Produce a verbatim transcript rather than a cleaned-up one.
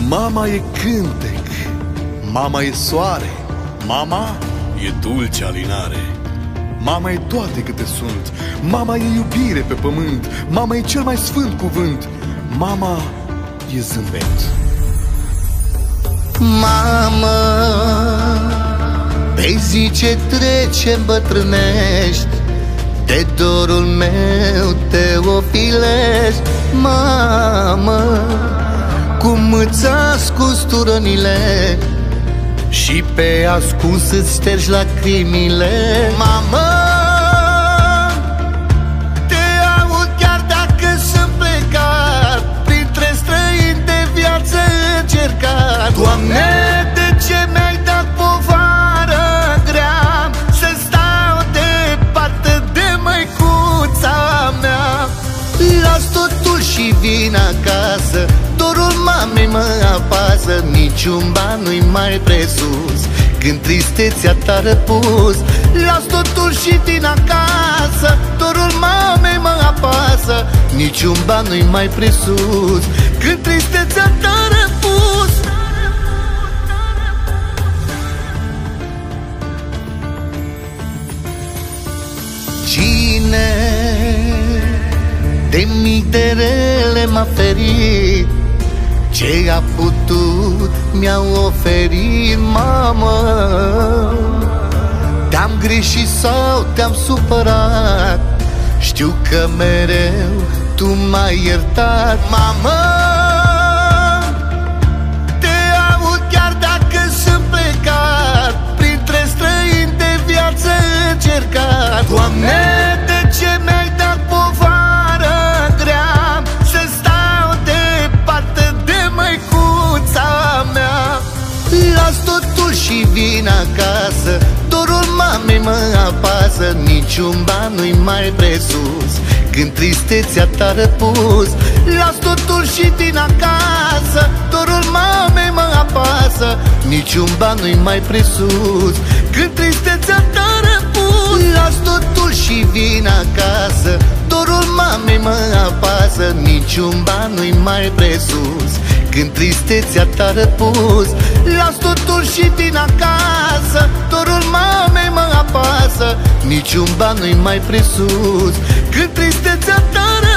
Mama e cântec, mama e soare, mama e dulce alinare. Mama e toate câte sunt, mama e iubire pe pământ, mama e cel mai sfânt cuvânt, mama e zâmbet. Mamă, pe zi ce trece îmbătrânești, de dorul meu te ofilești. Mamă, cum îți ascunzi turonile și pe ascuns îți ștergi lacrimile. Mamă, te aud chiar dacă sunt plecat, printre străini de viață încercat. Doamne, de ce mi-ai dat povară grea, să stau departe de măicuța mea? Las totul și vin acasă, dorul mamei mă apasă, niciun ban nu-i mai presus când tristețea t-a răpus. Las totul și vin acasă, dorul mamei mă apasă, niciun ban nu-i mai presus când tristețea t-a răpus. Cine de mii de rele m-a ferit, ce a putut mi-a oferit. Mamă, te-am greșit sau te-am supărat, știu că mereu tu m-ai iertat. Mamă, te aud chiar dacă sunt plecat, printre străini de viață încercat. Doamne, de ce mi-ai dat povară grea, să stau departe de măicuța mea? Las totul și vin acasă, dorul mamei mă apasă, niciun ban nu-i mai presus când tristețea t-a răpus. Las totul și vin acasă, dorul mamei mă apasă, niciun ban nu-i mai presus când tristețea t-a răpus. Las totul și vin acasă, dorul mamei mă apasă, niciun ban nu-i mai presus când tristețea t-a răpus. Las totul și vin acasă, dorul mamei mă apasă, niciun ban nu-i mai presus când tristețea t-a răpus.